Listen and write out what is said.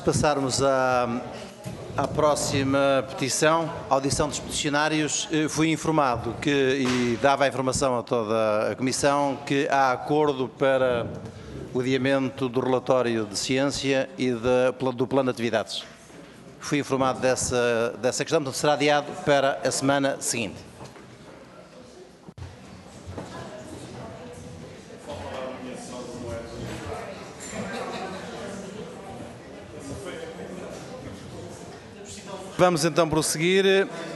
passarmos à próxima petição, audição dos peticionários, fui informado e dava a informação a toda a Comissão que há acordo para o adiamento do relatório de ciência e do plano de atividades. Fui informado dessa questão, portanto será adiado para a semana seguinte. Vamos então prosseguir.